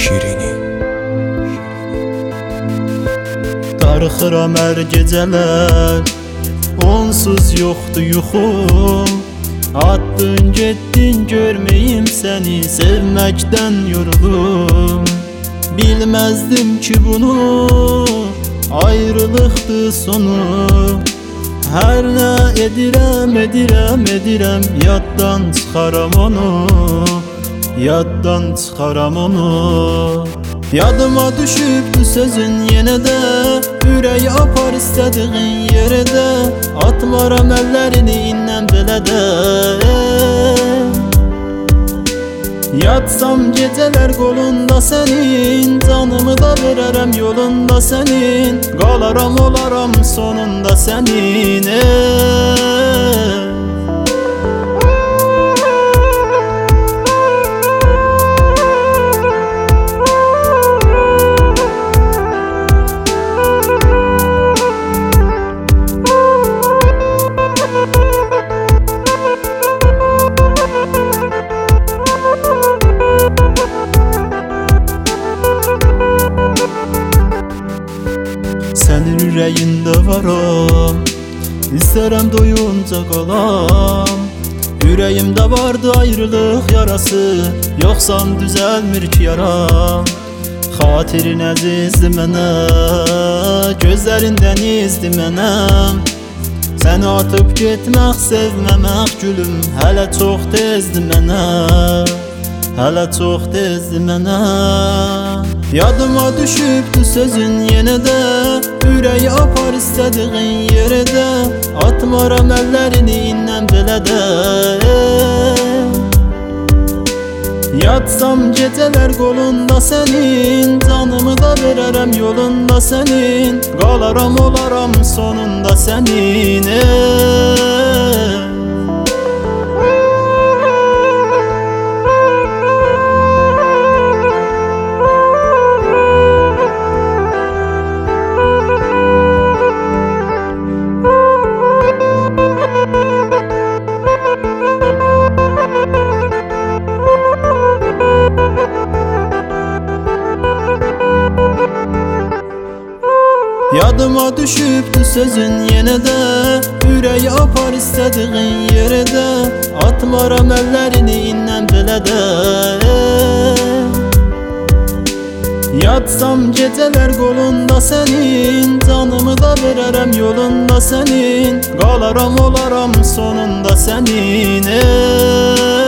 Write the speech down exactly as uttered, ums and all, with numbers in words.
Şirini. Darıxıram hər gecələr, onsuz yoxdur yuxum. Attın getdin görməyim səni, sevməkdən yoruldum. Bilməzdim ki bunu, ayrılıqdır sonu. Hər nə edirəm, edirəm, edirəm, yaddan çıxaram onu, yaddan çıxaram onu. Yadıma düşübdü sözün yenə də, ürəyi apar istədiğin yerə də. Atmaram əllərini indən belə də. Yatsam gecələr qolunda sənin, canımı da verərəm yolunda sənin. Qalaram olaram sonunda sənin. Sənin ürəyində varam, istərəm doyunca qalam. Ürəyimdə vardı ayrılıq yarası, yoxsan düzəlmir ki yaram. Xatirin əzizdir mənə, gözlərindən izdir mənəm. Səni atıb getmək, sevməmək gülüm, hələ çox tezdir mənə, hələ çox tezdir mənə. Yadıma düşübdü sözün yenə də, ürəyi apar istədiğin yerə də. Atmaram əllərini indən belə də. Yatsam gecələr qolunda sənin, canımı da verərəm yolunda sənin. Qalaram olaram sonunda sənin. Yadıma düşübdü sözün yenə də, ürəyi apar istədiğin yerə də. Atmaram əllərini indən belə də. Yatsam gecələr qolunda sənin, canımı da verərəm yolunda sənin. Qalaram olaram sonunda sənin.